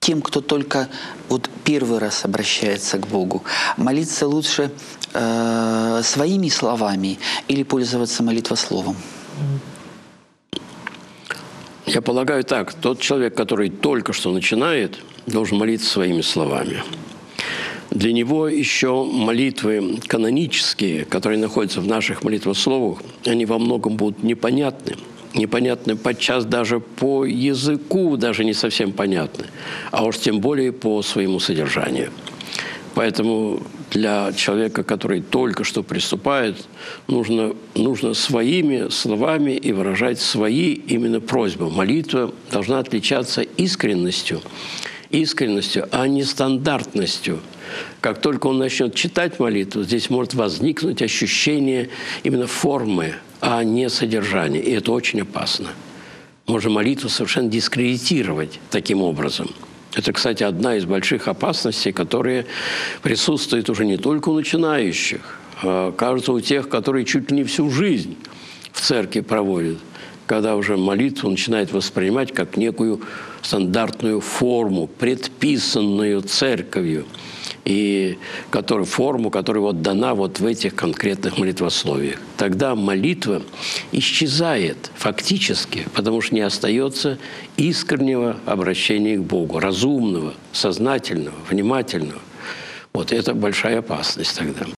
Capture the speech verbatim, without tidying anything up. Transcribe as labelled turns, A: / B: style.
A: тем, кто только вот первый раз обращается к Богу, молиться лучше э, своими словами или пользоваться молитвословом?
B: Я полагаю так, тот человек, который только что начинает, должен молиться своими словами. Для него еще молитвы канонические, которые находятся в наших молитвословах, они во многом будут непонятны. Непонятны подчас даже по языку, даже не совсем понятны, а уж тем более по своему содержанию. Поэтому для человека, который только что приступает, нужно, нужно своими словами и выражать свои именно просьбы. Молитва должна отличаться искренностью, искренностью, а не стандартностью. Как только он начнет читать молитву, здесь может возникнуть ощущение именно формы, а не содержания. И это очень опасно. Можно молитву совершенно дискредитировать таким образом. Это, кстати, одна из больших опасностей, которые присутствуют уже не только у начинающих, а, кажется, у тех, которые чуть ли не всю жизнь в церкви проводят, когда уже молитву начинают воспринимать как некую стандартную форму, предписанную церковью, и которую, форму, которая вот дана вот в этих конкретных молитвословиях. Тогда молитва исчезает фактически, потому что не остается искреннего обращения к Богу, разумного, сознательного, внимательного. Вот это большая опасность тогда.